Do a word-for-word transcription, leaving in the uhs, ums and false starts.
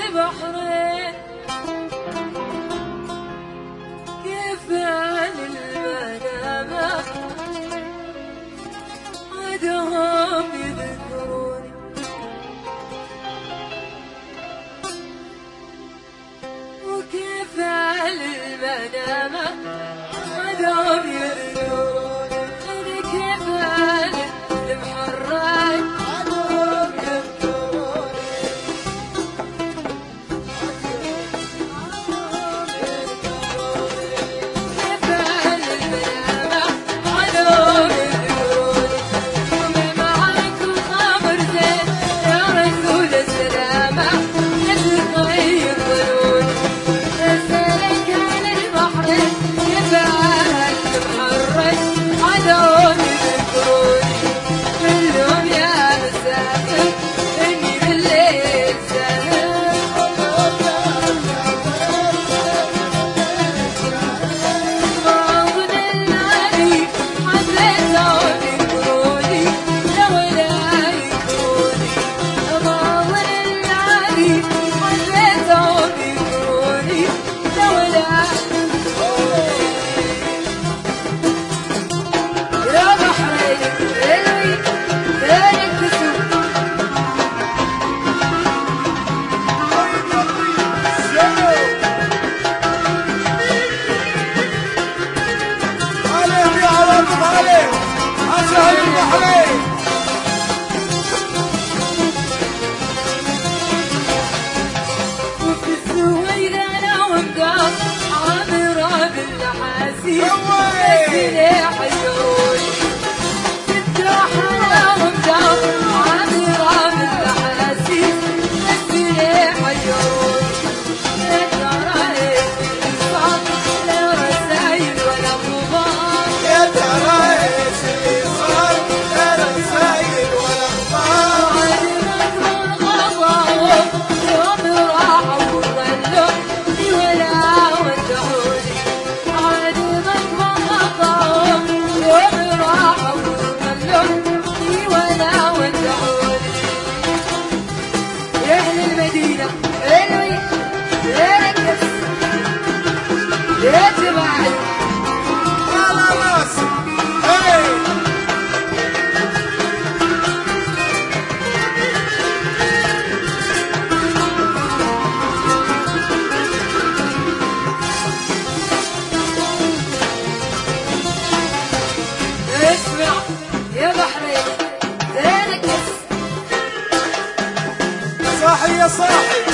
البحرين كيف عن المنامة عدهم يذكروني وكيف عن المنامة عدهم يذكروني أنا كيف عن المحرات عدهم يذكروني كيف عن المنامة عدهم يذكروني ومن معاكم خبر زين يا رسول السلامة يلقى يقولون أسألك عن البحرين كيف عن المحرات عدهم يذكروني كلهم يا مسافر إني بالليل ساهر باطن الليالي حبيتهم يذكروني لولا يذكروني باطن الليالي حبيتهم يذكروني لولا يا بحرين الوي فينك تسوق عليه يا عواطف عليه عشان البحرين وفي السويد انا ومدار عامرة بالنحاسي السلاح يجروني في الدوحة انا ومدار عامرة بالنحاسي السلاح يجروني لا ترى صار لا رسايل ولا غبار يا ترى ايش اللي صار لا رسايل ولا اخبار عادمك من غضاهم يوم راحوا وظلوا لي ولا ودعوني عادمك من غضاهم يوم راحوا وظلوا لي ولا ودعوني يا أهل المدينة الوي ركز يا جماعة على راسي هي اسمع يا بحرين ركز صاحي يا صاحي